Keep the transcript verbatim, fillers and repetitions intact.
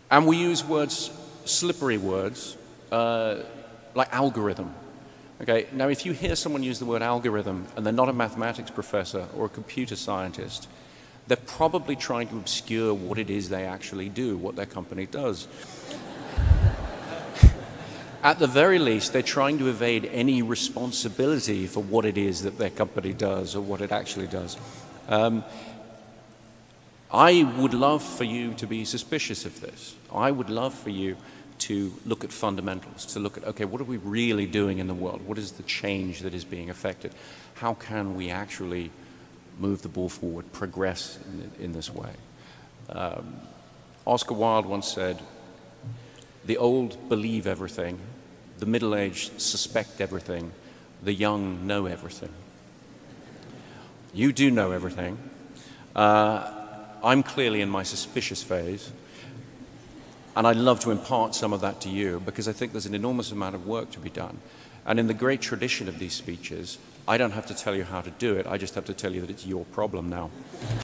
And we use words, slippery words, uh, like algorithm. Okay, now if you hear someone use the word algorithm and they're not a mathematics professor or a computer scientist, they're probably trying to obscure what it is they actually do, what their company does. At the very least, they're trying to evade any responsibility for what it is that their company does or what it actually does. Um, I would love for you to be suspicious of this. I would love for you to look at fundamentals, to look at, okay, what are we really doing in the world? What is the change that is being affected? How can we actually move the ball forward, progress in, in this way? Um, Oscar Wilde once said, "The old believe everything, the middle-aged suspect everything, the young know everything." You do know everything. Uh, I'm clearly in my suspicious phase, and I'd love to impart some of that to you because I think there's an enormous amount of work to be done. And in the great tradition of these speeches, I don't have to tell you how to do it, I just have to tell you that it's your problem now.